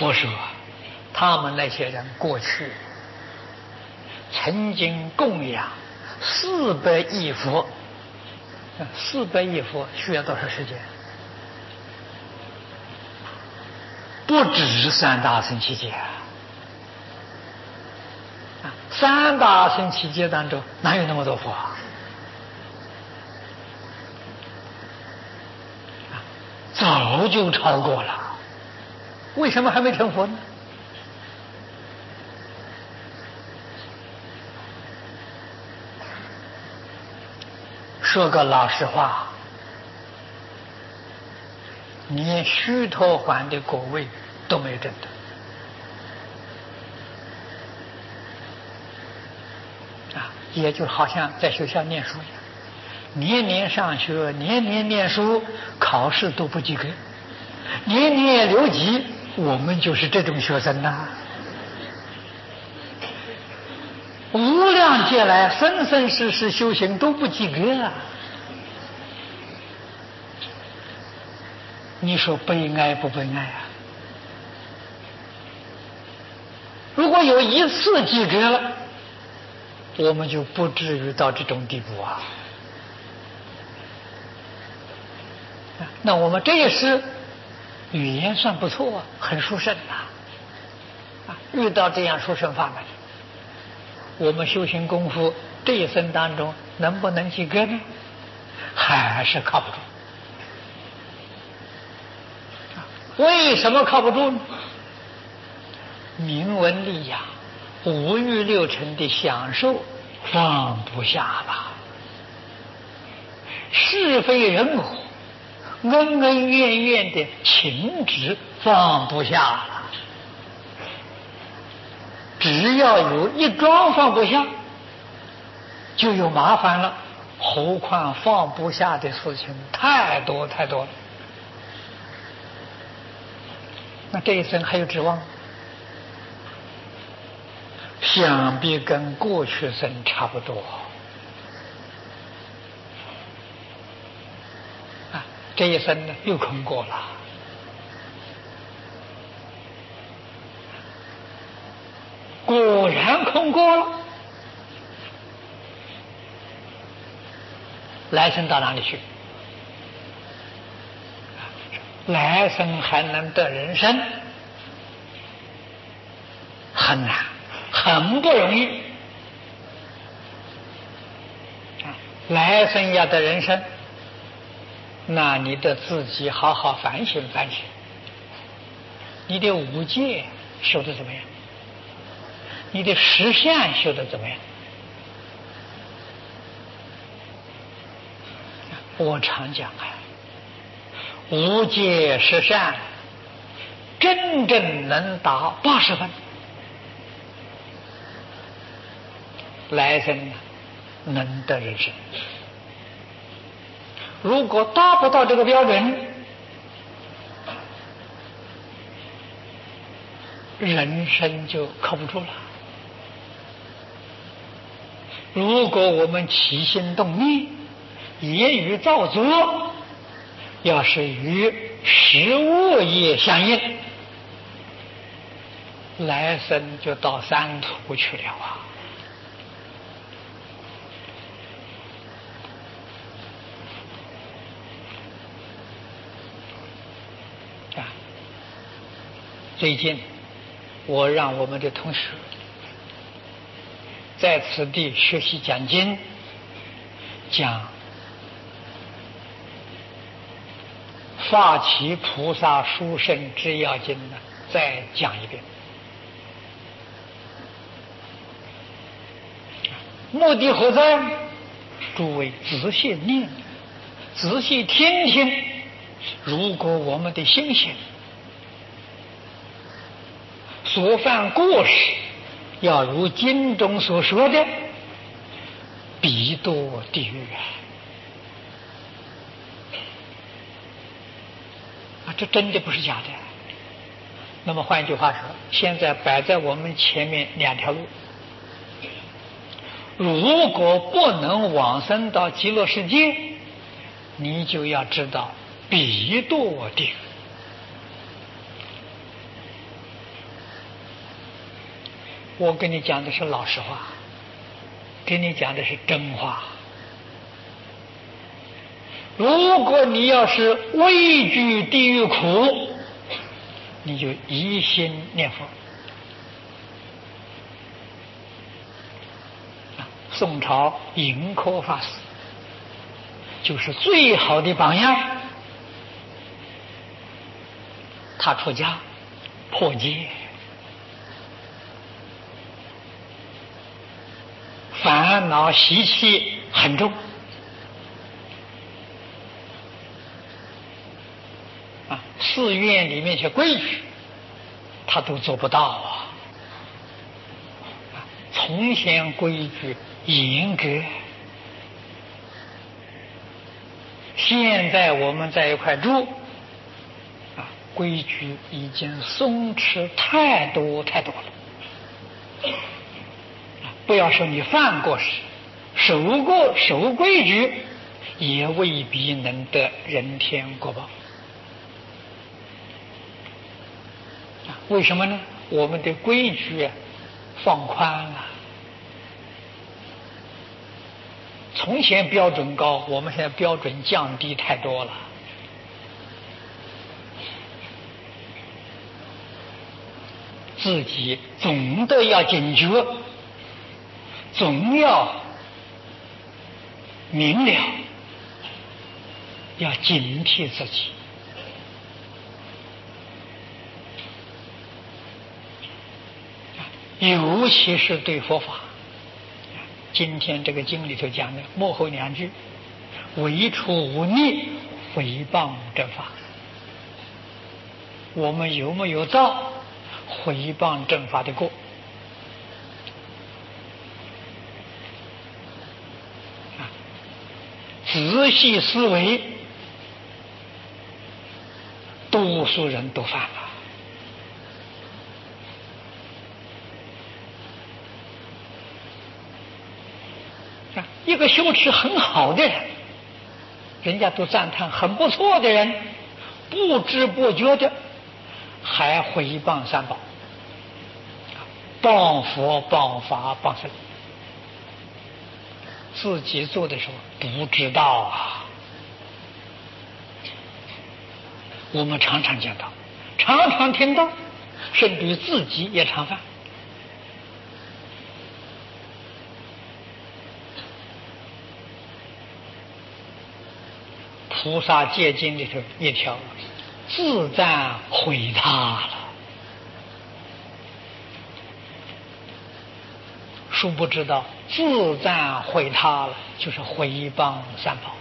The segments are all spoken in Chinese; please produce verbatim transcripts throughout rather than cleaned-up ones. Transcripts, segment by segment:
佛说，他们那些人过去曾经供养四百亿佛，四百亿佛需要多少时间？不止三大乘期劫啊！三大乘期劫当中哪有那么多佛啊？早就超过了，为什么还没成佛呢？说个老实话，连须陀洹的果位都没有证得啊！也就好像在学校念书一样，年年上学，年年念书，考试都不及格，年年留级，我们就是这种学生呐、啊。无量劫来，生生世世修行都不及格啊！你说悲哀不悲哀啊？如果有一次及格了，我们就不至于到这种地步啊。那我们这一世语言算不错啊，很殊胜呐。啊，遇到这样殊胜法门，我们修行功夫这一生当中能不能及格呢？还是靠不住。为什么靠不住呢？名闻利养、五欲六尘的享受放不下了，是非人我、恩恩怨怨的情执放不下了。只要有一桩放不下，就有麻烦了。何况放不下的事情太多太多了。那这一生还有指望？想必跟过去生差不多啊！这一生呢又空过了。果然空过了，来生到哪里去？来生还能得人生，很难，很不容易。来生要得人生，那你得自己好好反省反省，你的五戒修得怎么样？你的十善修得怎么样？我常讲啊，无戒十善真正能达八十分，来生能得人生。如果达不到这个标准，人生就靠不住了。如果我们起心动念、言语造作，要是与食物业相应，来生就到三途去了啊！啊，最近我让我们的同学在此地学习讲经，讲发起菩萨殊胜之要经呢，再讲一遍。目的何在？诸位仔细念，仔细听听。如果我们的心性所犯过失，要如经中所说的，必堕地狱啊！这真的不是假的。那么换句话说，现在摆在我们前面两条路，如果不能往生到极乐世界，你就要知道必堕地狱我跟你讲的是老实话，跟你讲的是真话。如果你要是畏惧地狱苦，你就一心念佛。宋朝盈科法师就是最好的榜样。他出家破戒，烦恼习气很重啊，寺院里面一些规矩他都做不到啊。从前规矩严格，现在我们在一块住啊，规矩已经松弛太多太多了。不要说你犯过事，守过守规矩，也未必能得人天果报。为什么呢？我们的规矩放宽了。从前标准高，我们现在标准降低太多了。自己总的要警觉，总要明了，要警惕自己。尤其是对佛法，今天这个经里头讲的末后两句，唯除无逆，诽谤正法。我们有没有造诽谤正法的过？仔细思维，多数人都犯了。一个修持很好的人，人家都赞叹很不错的人，不知不觉的还诽谤三宝，谤佛谤法谤僧，自己做的时候不知道啊。我们常常见到，常常听到，甚至于自己也常犯。菩萨戒经里头一条，自赞毁他了。殊不知道自赞毁他了，就是毁谤三宝。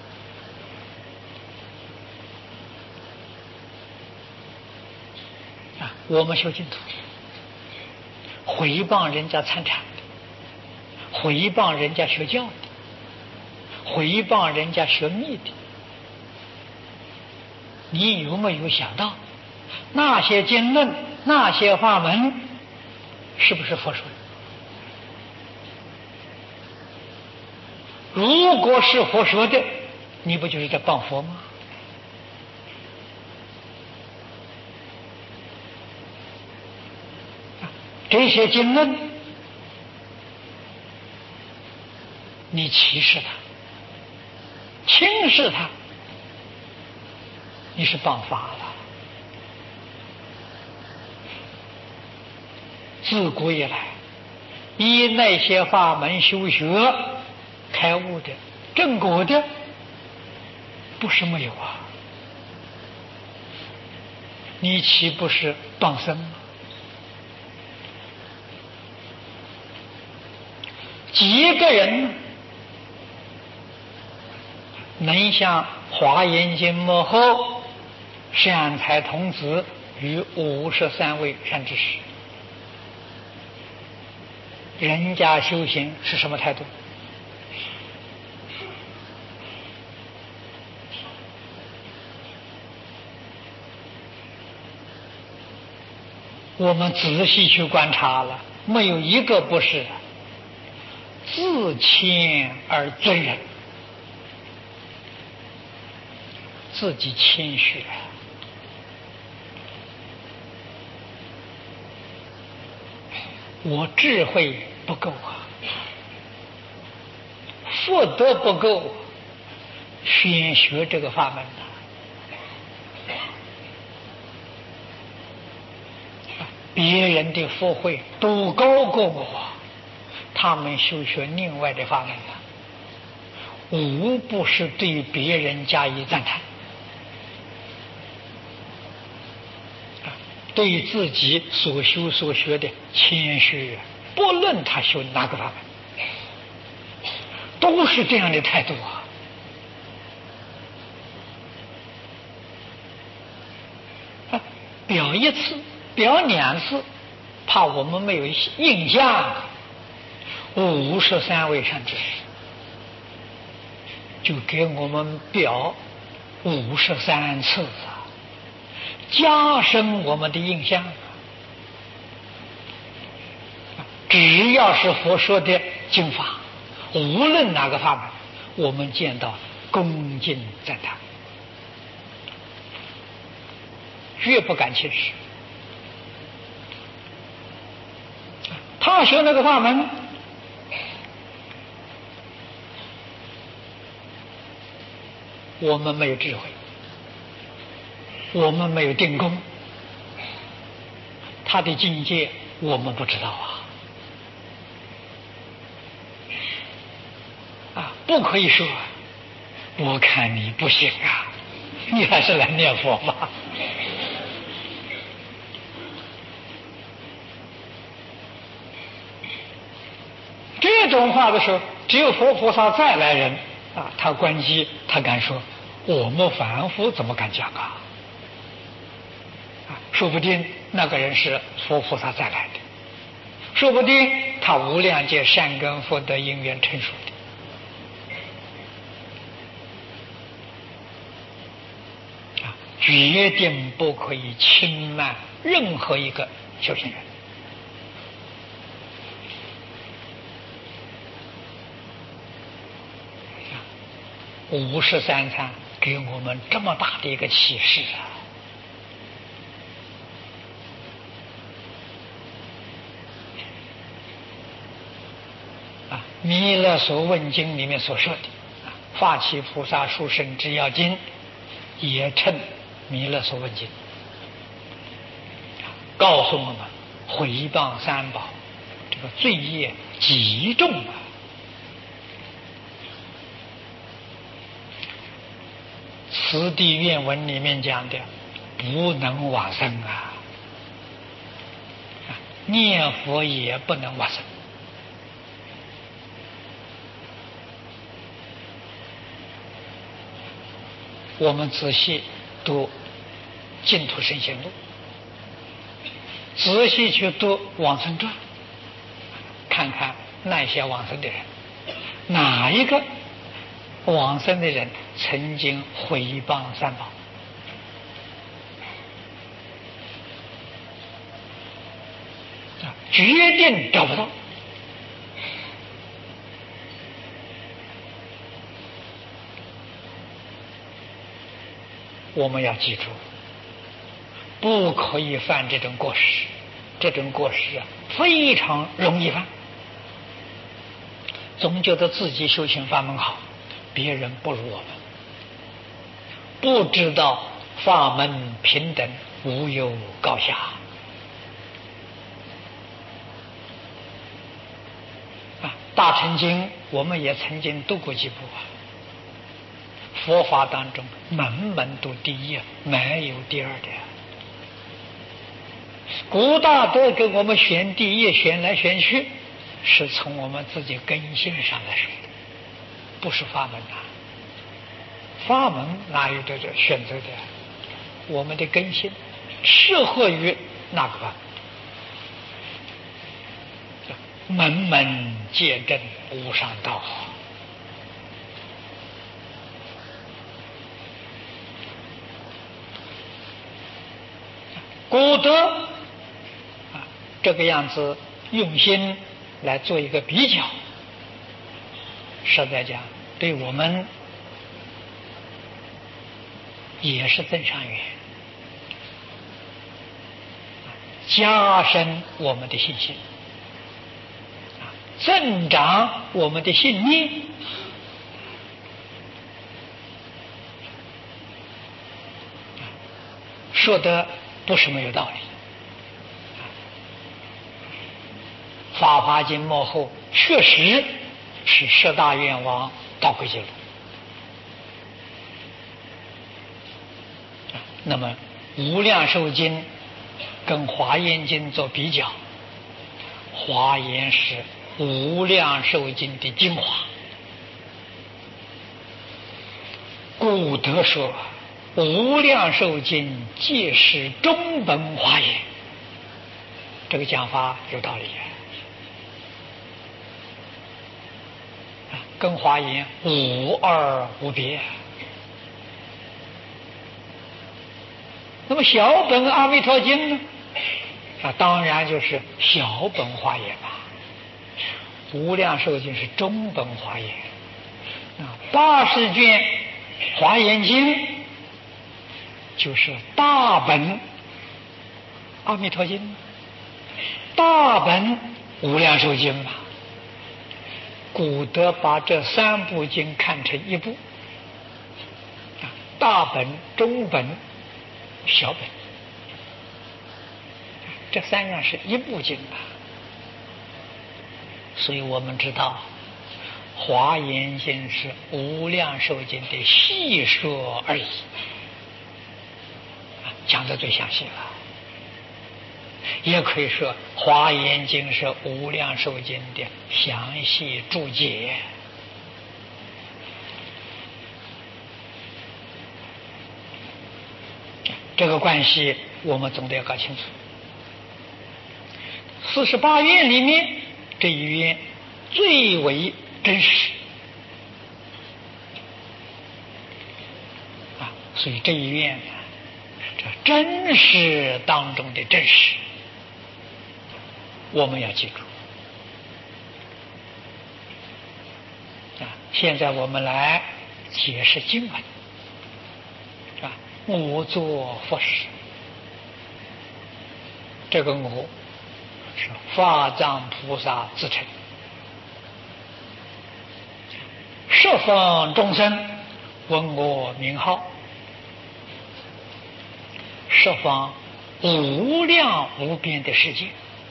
啊，我们修净土，毁谤人家参禅的，毁谤人家学教的，毁谤人家学密的。你有没有想到，那些经论、那些法门，是不是佛说的？如果是佛说的，你不就是在谤佛吗？这些经论，你歧视他，轻视他，你是谤法了。自古以来，以那些法门修学开悟的、正果的，不是没有啊。你岂不是谤僧吗？几个人能像华严经幕后善财童子与五十三位善知识，人家修行是什么态度？我们仔细去观察了，没有一个不是自谦而尊人，自己谦虚。 我智慧不够啊，福德不够，先学这个法门的。别人的福慧都高过我，他们修学另外的法门的，无不是对别人加以赞叹，对自己所修所学的谦虚，不论他修哪个法门，都是这样的态度啊。啊，表一次，表两次，怕我们没有印象，五十三位善知识就给我们表五十三次啊，加深我们的印象。只要是佛说的经法，无论哪个法门，我们见到恭敬赞叹，越不敢轻视。他学那个法门，我们没有智慧，我们没有定功，他的境界我们不知道啊。啊，不可以说我看你不行啊，你还是来念佛吧。这种话的时候，只有佛菩萨再来人啊，他关机，他敢说，我们凡夫怎么敢讲啊？啊，说不定那个人是佛菩萨再来的，说不定他无量劫善根福德因缘成熟的。决定不可以轻慢任何一个修行人。五十三参给我们这么大的一个启示啊！啊，弥勒所问经里面所说的《发起菩萨殊胜之要经》，也称弥勒所问经，告诉我们毁谤三宝这个罪业极重啊！此地愿文里面讲的不能往生啊，念佛也不能往生。我们仔细读净土圣贤录，仔细去读往生传，看看那些往生的人，哪一个往生的人曾经毁谤三宝？决定找不到。我们要记住，不可以犯这种过失，这种过失啊，非常容易犯。总觉得自己修行法门好，别人不如我们，不知道法门平等，无有高下。啊，大乘经我们也曾经读过几部啊。佛法当中门门都第一，没有第二的。古大德给我们选第一，选来选去，是从我们自己根性上来说的，不是法门啊。法门哪有这个选择的？我们的根性适合于那个法门，门门皆正无上道。古德啊，这个样子用心来做一个比较，实在讲对我们也是增上缘，加深我们的信心。 增长我们的信念。说的不是没有道理。《法华经》末后确实是十大愿王导归记录。那么《无量寿经》跟《华严经》做比较，《华严》是《无量寿经》的精华。故得说，《无量寿经》皆是中本华严。这个讲法有道理啊，跟华严无二无别。那么小本阿弥陀经呢？啊，当然就是小本华严吧。无量寿经是中本华严啊，八十卷华严经就是大本阿弥陀经，大本无量寿经嘛。古德把这三部经看成一部，大本、中本、小本，这三样是一部经啊。所以我们知道华严经是无量寿经的细说而已，讲得最详细了。也可以说华严经是无量寿经的详细注解。这个关系我们总得要搞清楚。四十八愿里面这一愿最为真实啊，所以这一愿呢，这真实当中的真实，我们要记住啊。现在我们来解释经文啊，我做佛事，这个我是法藏菩萨自称，十方众生闻我名号，十方无量无边的世界，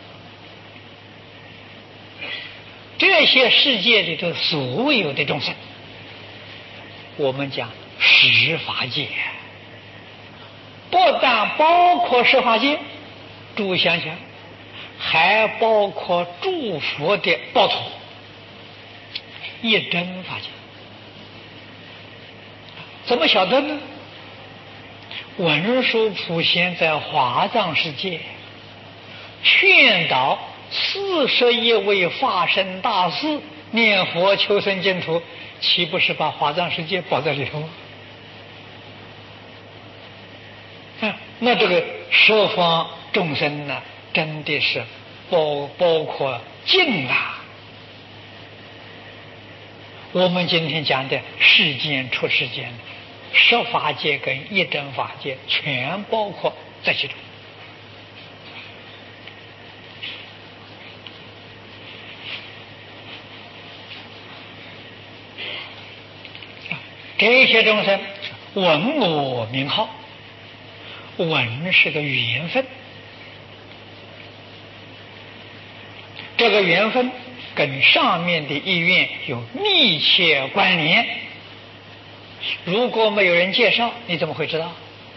这些世界里头所有的众生，我们讲十法界，不但包括十法界，诸位想想，还包括诸佛的报土一真法界。怎么晓得呢？文殊普贤在华藏世界劝导四十一位法身大士念佛求生净土，岂不是把华藏世界包在里头？啊，那这个十方众生呢，真的是包包括尽啊。我们今天讲的世间出世间，十法界跟一真法界全包括在其中。这些众生闻我名号，闻是个缘分，这个缘分跟上面的意愿有密切关联。如果没有人介绍，你怎么会知道？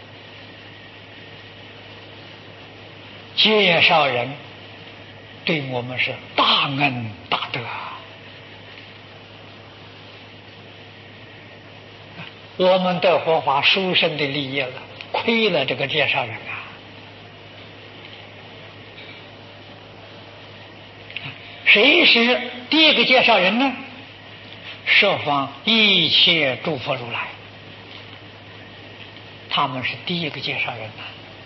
介绍人对我们是大恩大德啊！我们得佛法殊胜的利益了，亏了这个介绍人啊！谁是第一个介绍人呢？十方一切诸佛如来，他们是第一个介绍人呐。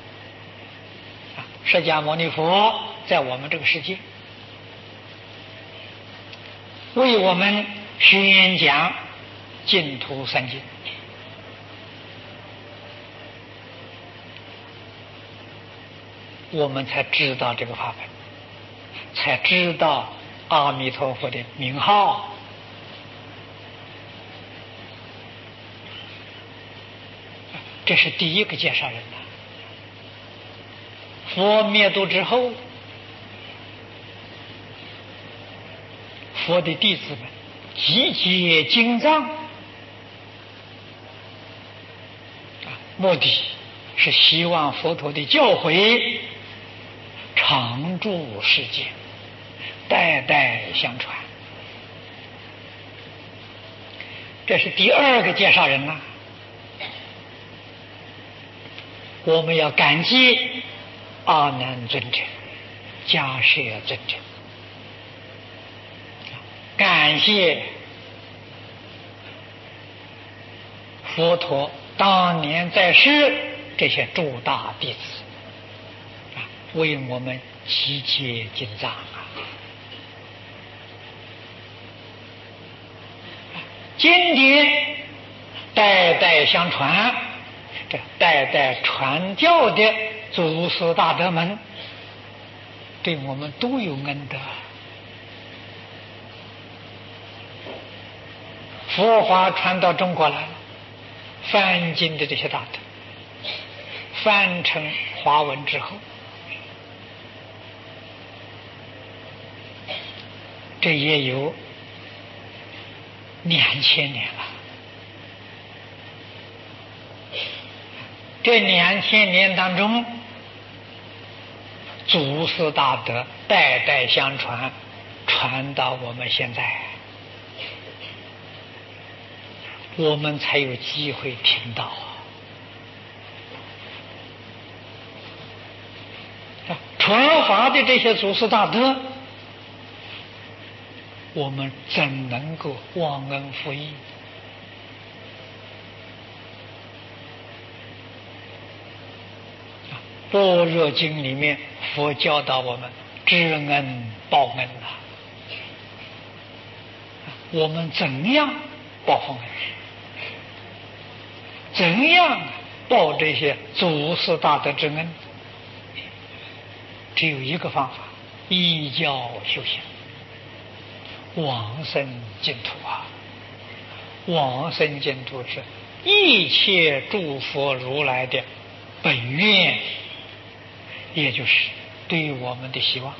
释迦牟尼佛在我们这个世界为我们宣讲净土三经，我们才知道这个法门，才知道阿弥陀佛的名号。这是第一个介绍人呐。佛灭度之后，佛的弟子们集结经藏，目的是希望佛陀的教诲常驻世间，代代相传。这是第二个介绍人呐。我们要感激阿难尊者、迦摄尊者，感谢佛陀当年在世这些诸大弟子啊，为我们集结经藏啊。经典代代相传，这代代传教的祖师大德们，对我们都有恩德。佛法传到中国来了，翻经的这些大德翻成华文之后，这也有两千年了。这两千年当中，祖师大德代代相传，传到我们现在，我们才有机会听到。传法的这些祖师大德，我们怎能够忘恩负义？《般若经》里面，佛教导我们知恩报恩啊，我们怎样报复恩？怎样报这些祖师大德之恩？只有一个方法：依教修行，往生净土啊！往生净土是一切诸佛如来的本愿，也就是对我们的希望。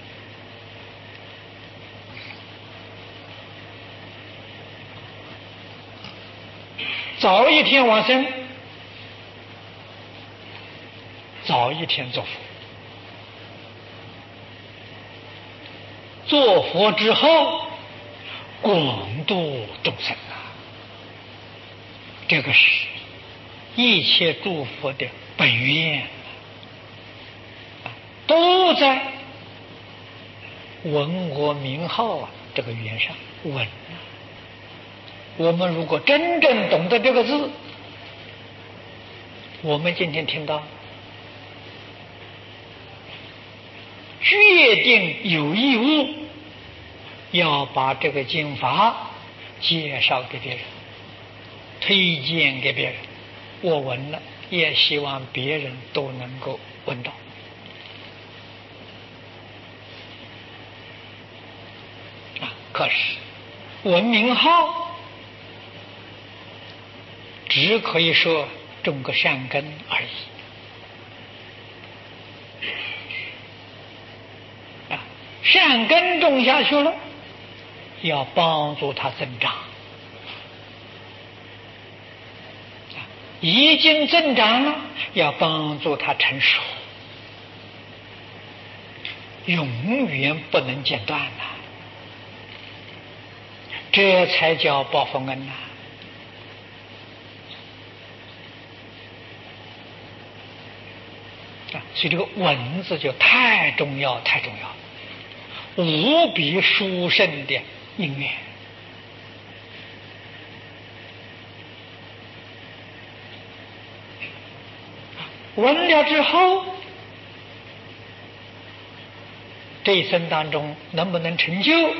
早一天往生，早一天做佛。做佛之后，广度众生啊！这个是一切诸佛的本愿，都在闻我名号啊这个缘上闻。我们如果真正懂得这个字，我们今天听到，决定有义务要把这个经法介绍给别人，推荐给别人。我闻了，也希望别人都能够闻到。啊，可是闻名号只可以说种个善根而已。啊，善根种下去了，要帮助它增长。已经增长了，要帮助它成熟，永远不能间断呐、啊！这才叫报佛恩呐、啊！所以这个文字就太重要，太重要，无比殊胜的因缘。闻了之后，这一生当中能不能成就，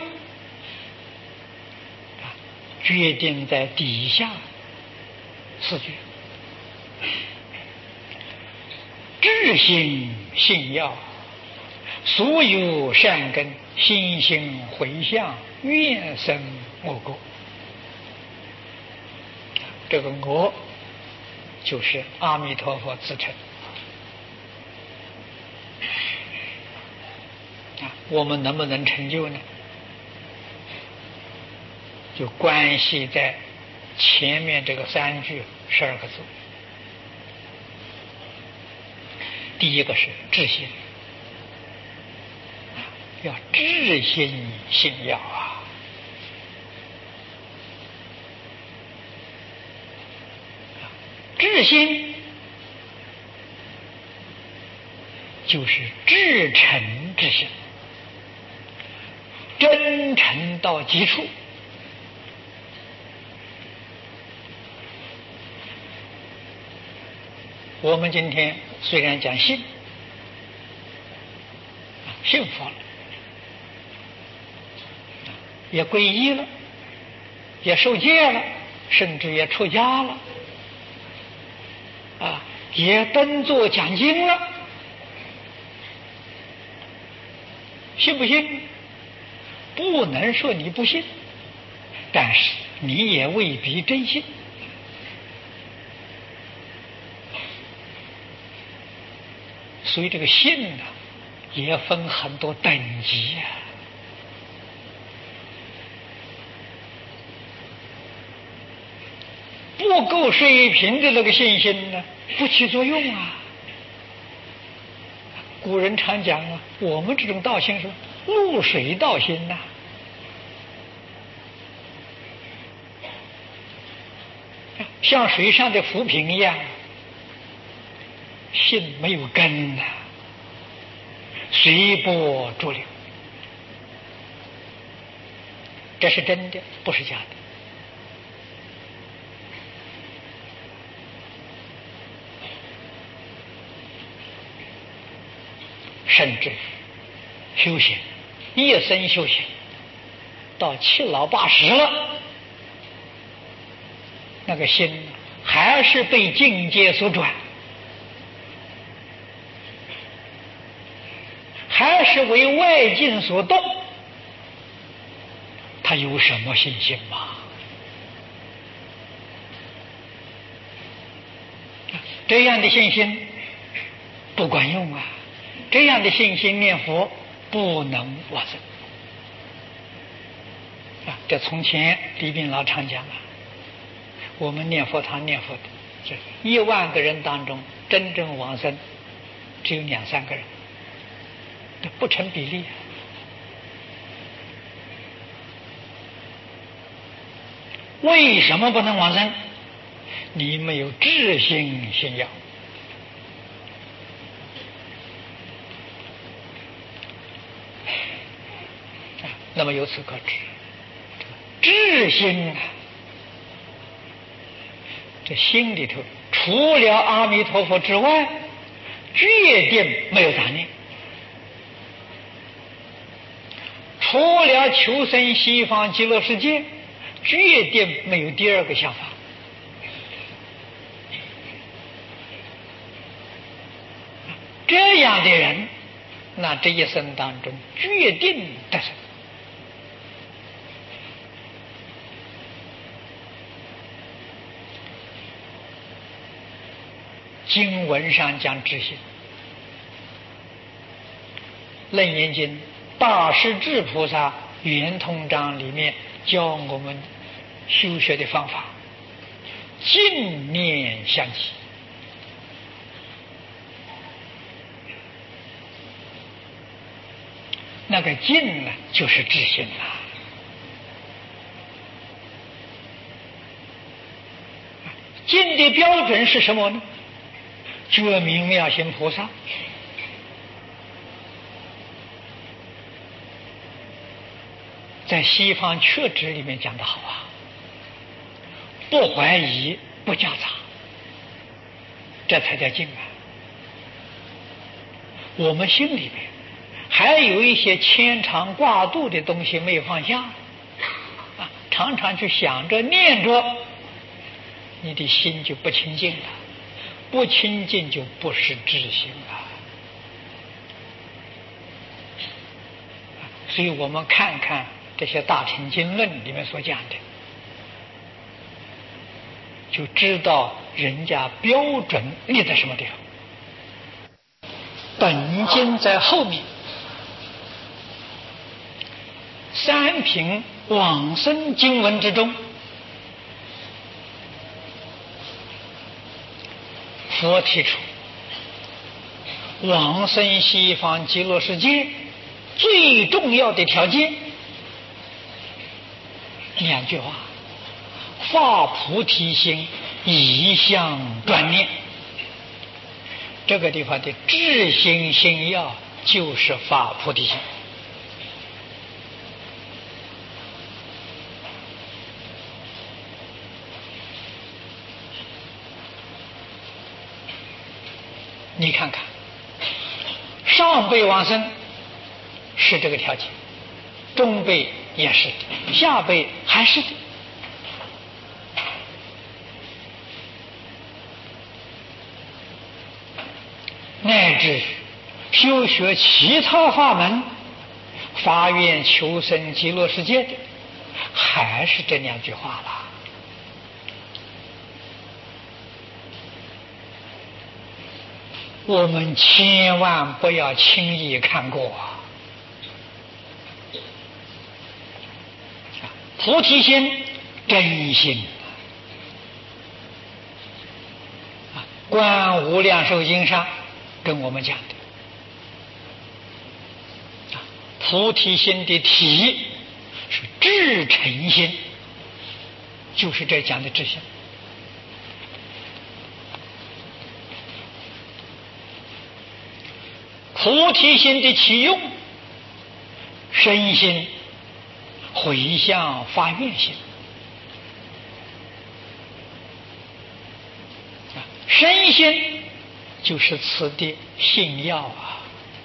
决定在底下四句：至心信要， 所有善根，心行回向，愿生我国。这个我就是阿弥陀佛自称啊，我们能不能成就呢？就关系在前面这个三句十二个字。第一个是至心，要至心信要啊，至心就是至诚之心，真诚到极处。我们今天虽然讲信，信佛了，也皈依了，也受戒了，甚至也出家了，啊，也登座讲经了，信不信？不能说你不信，但是你也未必真信。所以这个信呢，也分很多等级啊。不够水平的那个信心呢，不起作用啊。古人常讲啊，我们这种道心是露水道心呐、啊，像水上的浮萍一样。信没有根呐、啊，随波逐流，这是真的，不是假的。甚至修行，一生修行，到七老八十了，那个心还是被境界所转。还是为外境所动，他有什么信心吗？这样的信心不管用啊！这样的信心念佛不能往生啊！这从前李炳老常讲啊，我们念佛堂念佛的，这一万个人当中，真正往生只有两三个人。这不成比例、啊，为什么不能往生？你没有至心信要。那么由此可知，至心啊，这心里头除了阿弥陀佛之外，决定没有杂念。除了求生西方极乐世界，决定没有第二个想法。这样的人，那这一生当中决定得生。经文上讲至心，楞严经大势至菩萨圆通章里面教我们修学的方法，净念相继。那个净呢，就是至心了。净的标准是什么呢？觉明妙行菩萨。在西方确指里面讲得好啊，不怀疑，不夹杂，这才叫净啊。我们心里面还有一些牵肠挂肚的东西没有放下啊，常常去想着念着，你的心就不清净了，不清净就不是至心了。 所以我们看看这些大乘经论里面所讲的，就知道人家标准立在什么地方。本经在后面，三品往生经文之中，佛提出往生西方极乐世界最重要的条件两句话：发菩提心，一向专念。这个地方的至心心要就是发菩提心。你看看，上辈往生是这个条件，中辈也是的，下辈还是的。乃至修学其他法门，发愿求生极乐世界的，还是这两句话了。我们千万不要轻易看过啊！菩提心，真心啊！《观无量寿经》上跟我们讲的，菩提心的体是至诚心，就是这讲的至心。菩提心的起用，身心、回向、发愿心。身心就是此的信要啊，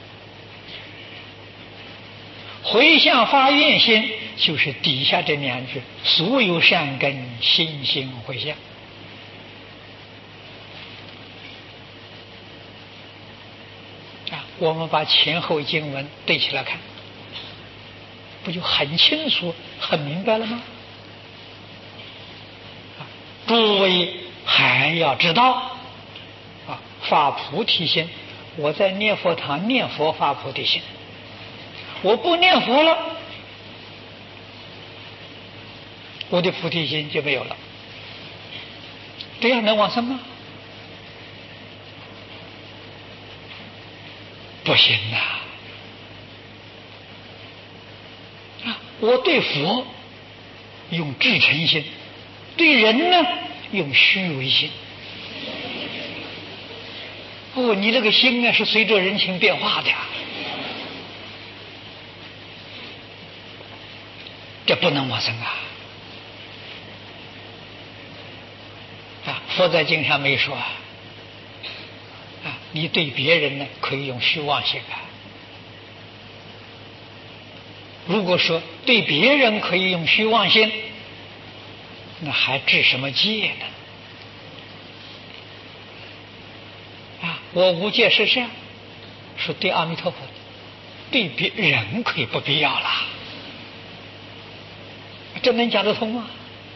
回向发愿心就是底下这两句：所有善根心心回向。啊，我们把前后经文对起来看，不就很清楚、很明白了吗？啊，诸位还要知道。啊，发菩提心，我在念佛堂念佛发菩提心，我不念佛了，我的菩提心就没有了。这样能往生吗？不行呐！啊，我对佛用至诚心，对人呢用虚伪心。不，你这个心啊是随着人情变化的呀，这不能往生啊！啊，佛在经上没说啊，啊，你对别人呢可以用虚妄心啊。如果说对别人可以用虚妄心，那还治什么戒呢？我无戒是善，说对阿弥陀佛，对别人可以不必要了，这能讲得通吗？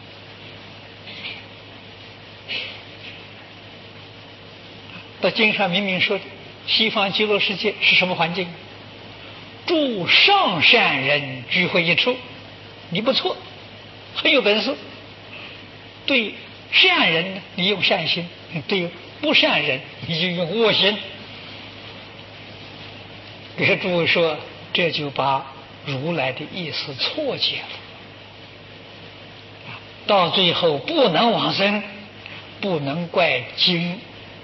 到经上明明说，西方极乐世界是什么环境？诸上善人聚会一处，你不错，很有本事。对善人呢，你用善心；对不善人，你就用恶心。给诸位说，这就把如来的意思错解了。到最后不能往生，不能怪经，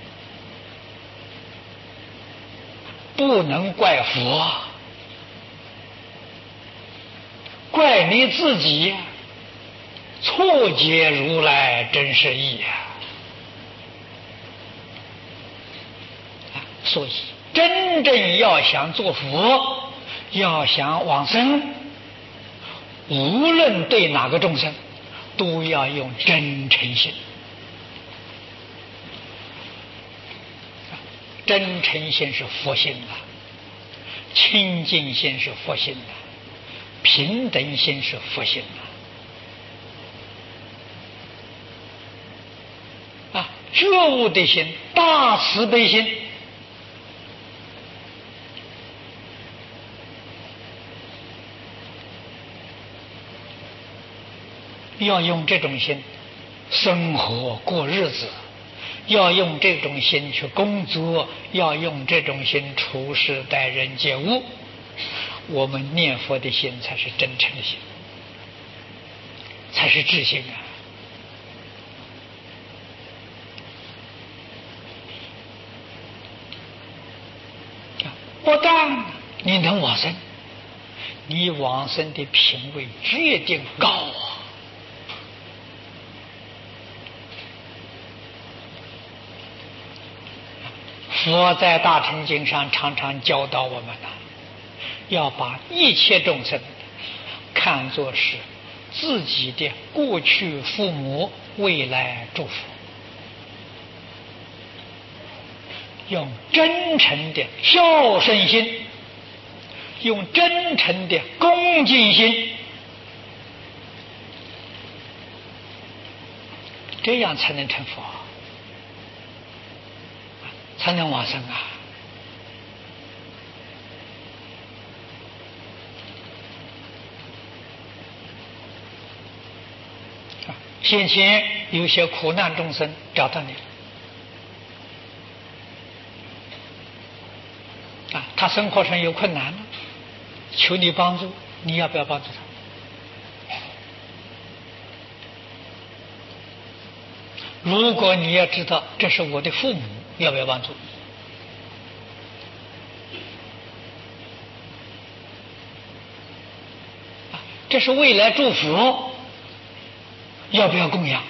不能怪佛，怪你自己错解如来真实义啊！所以真正要想做佛，要想往生，无论对哪个众生，都要用真诚心。真诚心是佛心啊，清净心是佛心啊。 平等心是佛心啊！啊，觉悟的心，大慈悲心，要用这种心生活过日子，要用这种心去工作，要用这种心处事待人接物。我们念佛的心才是真诚的心，才是至心啊！不但你能往生，你往生的品位决定高啊！佛在大乘经上常常教导我们呢，要把一切众生看作是自己的过去父母，未来祝福，用真诚的孝顺心，用真诚的恭敬心，这样才能成佛，才能往生啊！先前有些苦难众生找到你啊，他生活上有困难了，求你帮助，你要不要帮助他？如果你要知道这是我的父母，要不要帮助？啊，这是未来祝福，要不要供养？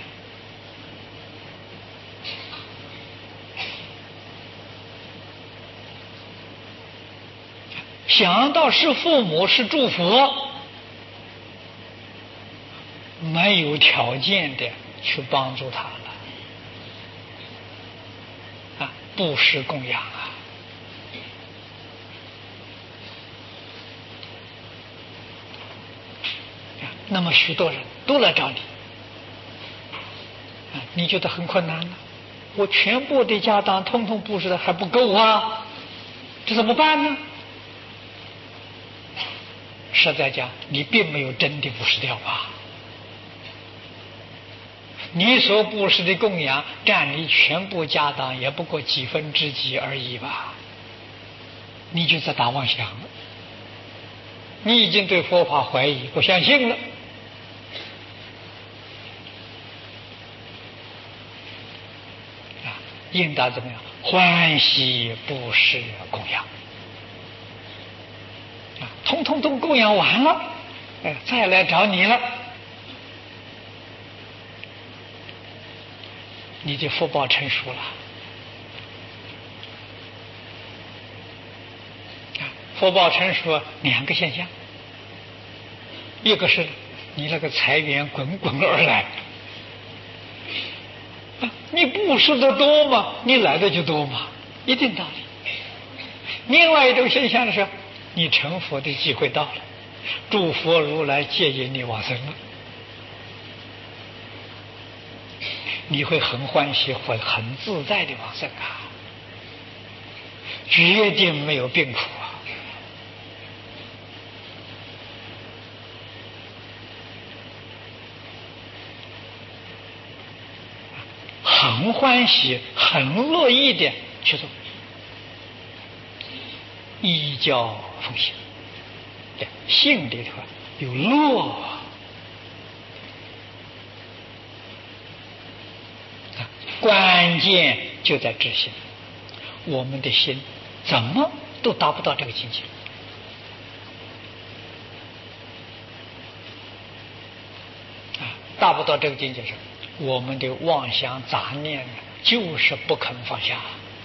想到是父母是祝福，没有条件的去帮助他了啊，布施供养啊。那么许多人都来找你，你觉得很困难了，我全部的家当通通布施的还不够啊，这怎么办呢？实在讲，你并没有真的布施掉吧？你所布施的供养占你全部家当也不过几分之几而已吧？你就在打妄想了，你已经对佛法怀疑不相信了。啊，应当怎么样？欢喜布施供养。通通都供养完了，哎，再来找你了，你的福报成熟了。福报成熟两个现象，一个是你那个财源滚滚而来，你布施的多嘛，你来的就多嘛，一定道理。另外一种现象是，你成佛的机会到了，诸佛如来接引你往生了，你会很欢喜，会很自在的往生啊，决定没有病苦啊。很欢喜，很乐意的去做，依教奉行，性里头有乐，关键就在知心。我们的心怎么都达不到这个境界啊！达不到这个境界上，我们的妄想杂念就是不肯放下。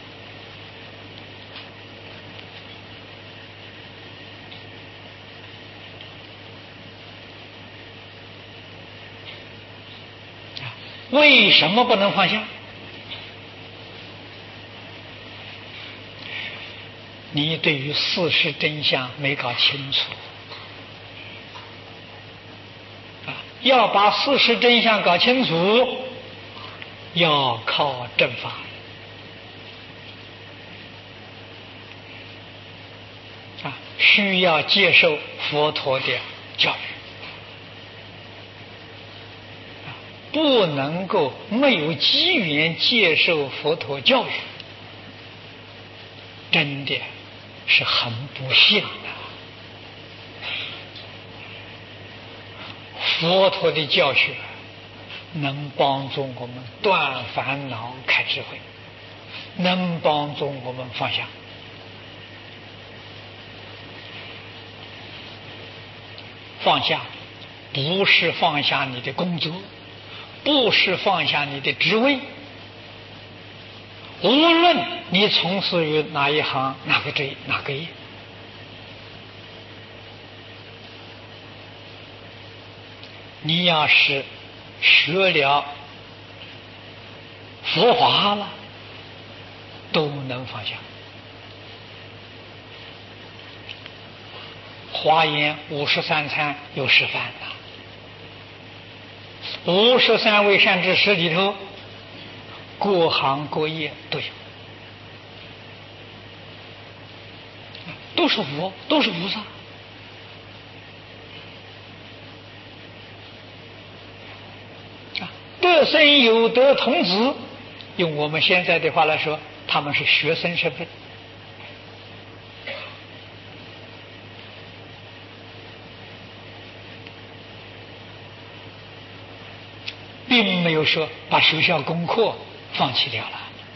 为什么不能放下？你对于事实真相没搞清楚要把事实真相搞清楚，要靠正法。啊，需要接受佛陀的教育，啊，不能够没有机缘接受佛陀教育，真的是很不幸的。佛陀的教学能帮助我们断烦恼、开智慧，能帮助我们放下。放下不是放下你的工作，不是放下你的职位，无论你从事于哪一行、哪个职业、哪个业，你要是学了佛法了，都能放下。华严五十三参有示范的，五十三位善知识里头，各行各业都有，都是佛，都是菩萨。得生有德童子，用我们现在的话来说，他们是学生身份。并没有说把学校功课放弃掉了，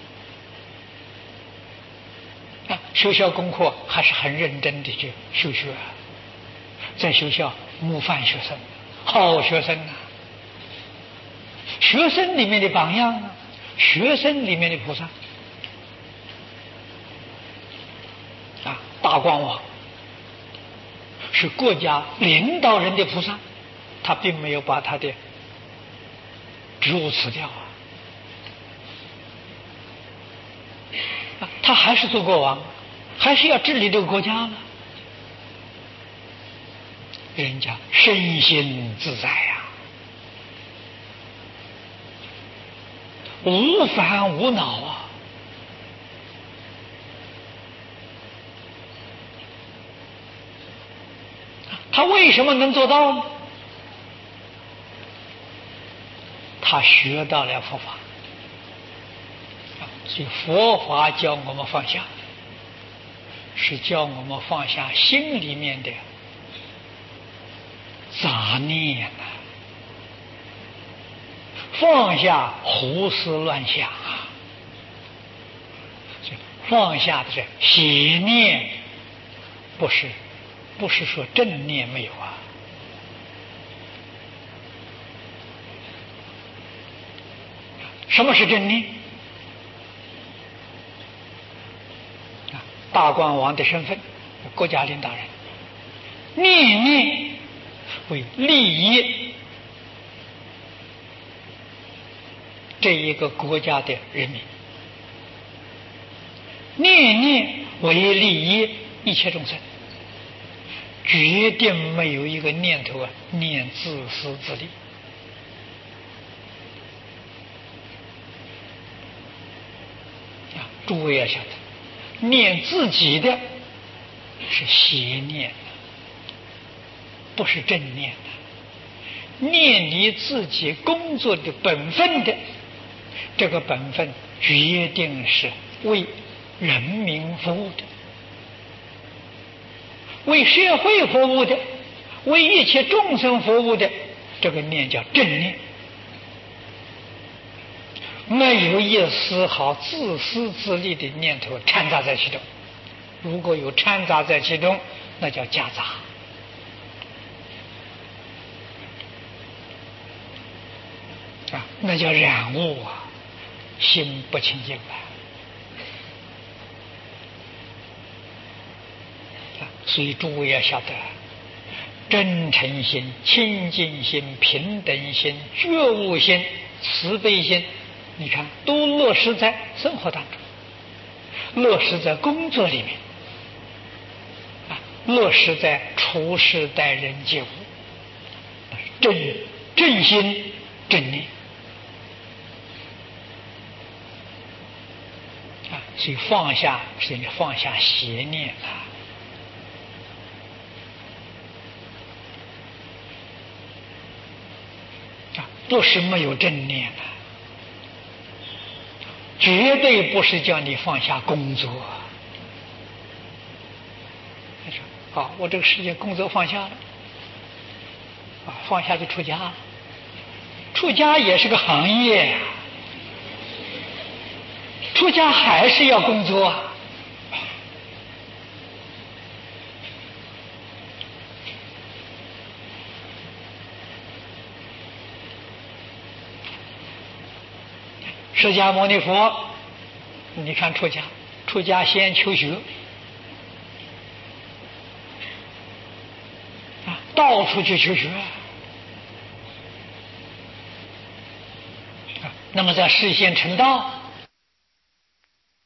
啊，学校功课还是很认真的去修学，在学校模范学生，好学生啊，学生里面的榜样啊，学生里面的菩萨啊，大光王是国家领导人的菩萨，他并没有把他的职务辞掉啊，啊，他还是做国王，还是要治理这个国家了。人家身心自在呀、啊，无烦无恼啊，他为什么能做到呢？他学到了佛法，所以佛法教我们放下，是教我们放下心里面的杂念啊，放下胡思乱想啊，放下的是邪念，不是不是说正念没有啊。什么是正念？大光王的身份，国家领导人，念念为利益这一个国家的人民，念念为利益一切众生，决定没有一个念头啊念自私自利。诸位要晓得，念自己的是邪念，不是正念的。念你自己工作的本分的，这个本分决定是为人民服务的，为社会服务的，为一切众生服务的，这个念叫正念。没有一丝毫自私自利的念头掺杂在其中，如果有掺杂在其中，那叫夹杂啊，那叫染污啊，心不清净了啊。所以诸位要晓得，真诚心、清净心、平等心、觉悟心、慈悲心，你看都落实在生活当中，落实在工作里面啊，落实在处事待人接物，真正心正念啊，所以放下是你放下邪念啊。不是没有正念的，绝对不是叫你放下工作。好，我这个世界工作放下了，啊，放下就出家了。出家也是个行业，出家还是要工作。释迦牟尼佛，你看出家，出家先求学，啊，到处去求学，啊，那么在示现成道，